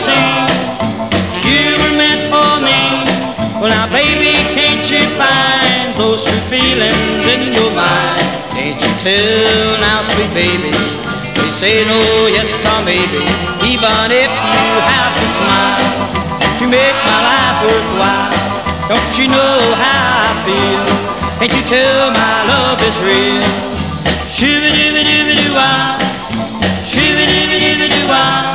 sing. You were meant for me. Well now baby, can't you find those true feelings in your mind? Can't you tell now, sweet baby? They say no, yes or maybe. Even if you have to smile to make my life worthwhile. Don't you know how I feel? Can't you tell my love is real? Shoo-ba-doo-ba-doo-ba-doo-wah, shoo-ba-doo-ba-doo-ba-doo-wah.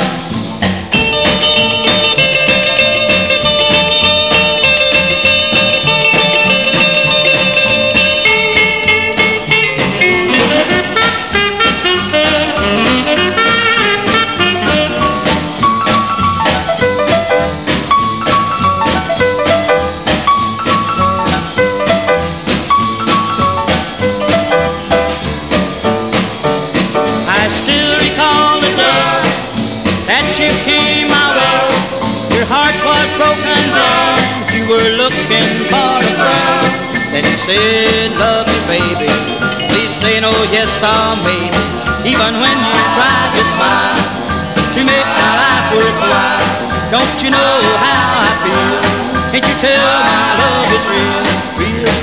You came my way, your heart was broken down. You were looking for a friend, and you said, love me baby. Please say no, yes or maybe. Even when you tried to smile to make my life worthwhile. Don't you know how I feel? Can't you tell my love is real, real?